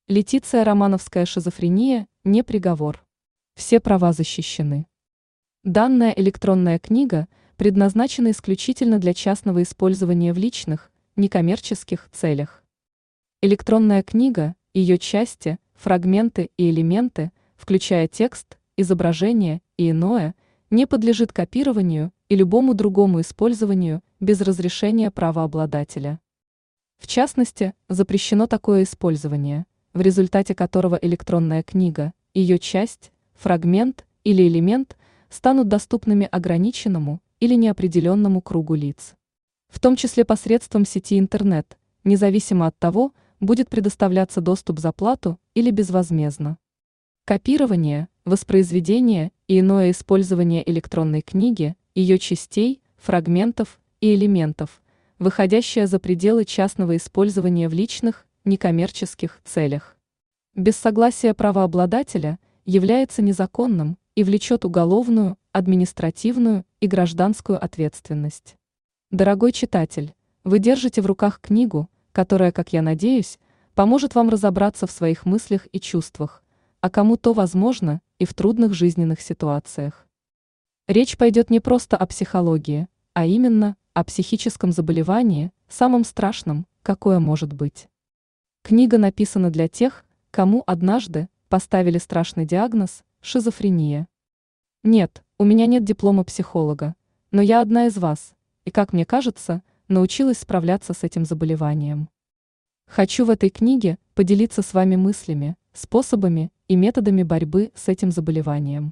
Летиция Романовская шизофрения – не приговор. Все права защищены. Данная электронная книга предназначена исключительно для частного использования в личных, некоммерческих целях. Электронная книга, ее части, фрагменты и элементы, включая текст, изображение и иное, не подлежит копированию и любому другому использованию без разрешения правообладателя. В частности, запрещено такое использование, в результате которого электронная книга, ее часть, фрагмент или элемент станут доступными ограниченному или неопределенному кругу лиц. В том числе посредством сети интернет, независимо от того, будет предоставляться доступ за плату или безвозмездно. Копирование, воспроизведение и иное использование электронной книги, ее частей, фрагментов и элементов, выходящее за пределы частного использования в личных, некоммерческих целях. Без согласия правообладателя является незаконным и влечет уголовную, административную и гражданскую ответственность. Дорогой читатель, вы держите в руках книгу, которая, как я надеюсь, поможет вам разобраться в своих мыслях и чувствах, а кому-то, возможно, и в трудных жизненных ситуациях. Речь пойдет не просто о психологии, а именно о психическом заболевании, самом страшном, какое может быть. Книга написана для тех, кому однажды поставили страшный диагноз – шизофрения. Нет, у меня нет диплома психолога, но я одна из вас, и, как мне кажется, научилась справляться с этим заболеванием. Хочу в этой книге поделиться с вами мыслями, способами и методами борьбы с этим заболеванием.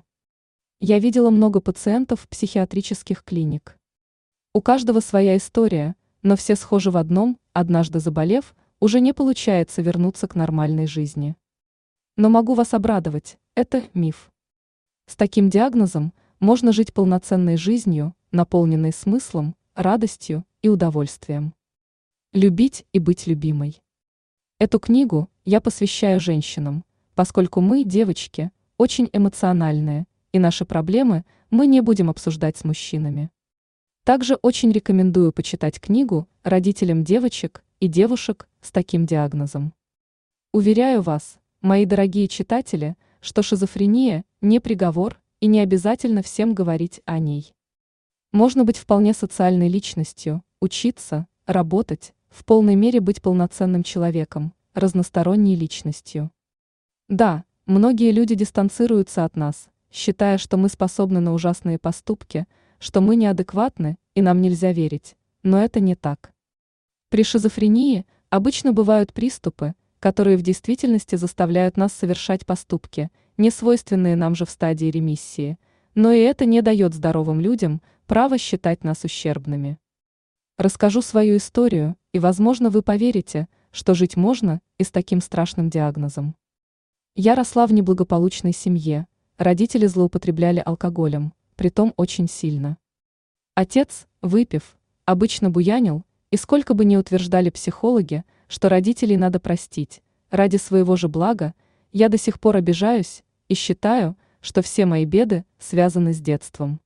Я видела много пациентов психиатрических клиник. У каждого своя история, но все схожи в одном: однажды заболев, уже не получается вернуться к нормальной жизни. Но могу вас обрадовать, это миф. С таким диагнозом можно жить полноценной жизнью, наполненной смыслом, радостью и удовольствием. Любить и быть любимой. Эту книгу я посвящаю женщинам, поскольку мы, девочки, очень эмоциональные, и наши проблемы мы не будем обсуждать с мужчинами. Также очень рекомендую почитать книгу родителям девочек и девушек с таким диагнозом. Уверяю вас, мои дорогие читатели, что шизофрения не приговор и не обязательно всем говорить о ней. Можно быть вполне социальной личностью, учиться, работать, в полной мере быть полноценным человеком, разносторонней личностью. Да, многие люди дистанцируются от нас, считая, что мы способны на ужасные поступки, что мы неадекватны и нам нельзя верить, но это не так. При шизофрении обычно бывают приступы, которые в действительности заставляют нас совершать поступки, не свойственные нам же в стадии ремиссии, но и это не дает здоровым людям право считать нас ущербными. Расскажу свою историю, и, возможно, вы поверите, что жить можно и с таким страшным диагнозом. Я росла в неблагополучной семье, родители злоупотребляли алкоголем, притом очень сильно. Отец, выпив, обычно буянил, и сколько бы ни утверждали психологи, что родителей надо простить, ради своего же блага, я до сих пор обижаюсь и считаю, что все мои беды связаны с детством.